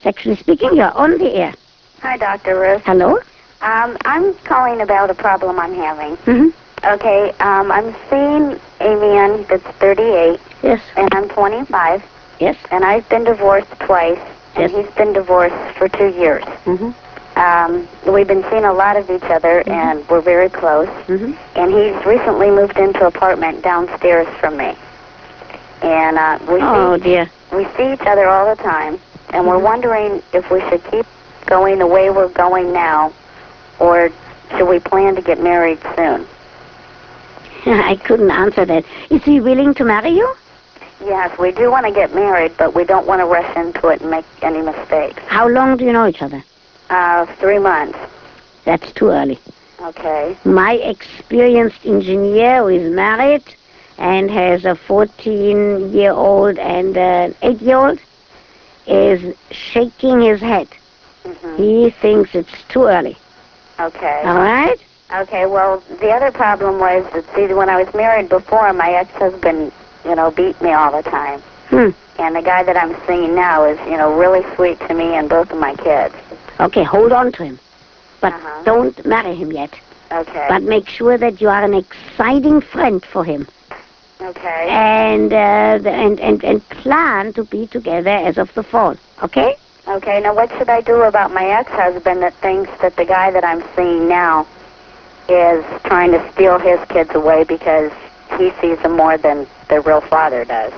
Sexually speaking, you're on the air. Hi, Dr. Ruth. Hello? I'm calling about a problem I'm having. Mm-hmm. Okay, I'm seeing a man that's 38, Yes. and I'm 25, Yes. and I've been divorced twice, and Yes. he's been divorced for 2 years. Mm-hmm. We've been seeing a lot of each other, Mm-hmm. and we're very close, Mm-hmm. and he's recently moved into an apartment downstairs from me. And Dear. we see each other all the time, and we're wondering if we should keep going the way we're going now, or should we plan to get married soon? I couldn't answer that. Is he willing to marry you? Yes, we do want to get married, but we don't want to rush into it and make any mistakes. How long do you know each other? 3 months. That's too early. Okay. My experienced engineer who is married and has a 14-year-old and an 8-year-old is shaking his head. Mm-hmm. He thinks it's too early. Okay. All right? Okay, well, the other problem was that, see, when I was married before, my ex-husband, beat me all the time. And the guy that I'm seeing now is, really sweet to me and both of my kids. Okay, hold on to him. But don't marry him yet. Okay. But make sure that you are an exciting friend for him. Okay. And plan to be together as of the fall. Okay? Okay, now what should I do about my ex-husband that thinks that the guy that I'm seeing now is trying to steal his kids away because he sees them more than their real father does?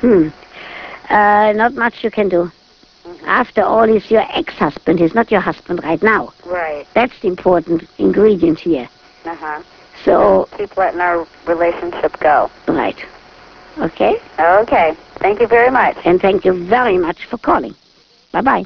Not much you can do. After all, he's your ex-husband. He's not your husband right now. Right. That's the important ingredient here. So keep letting our relationship go. Right. Okay? Okay. Thank you very much. And thank you very much for calling. Bye-bye.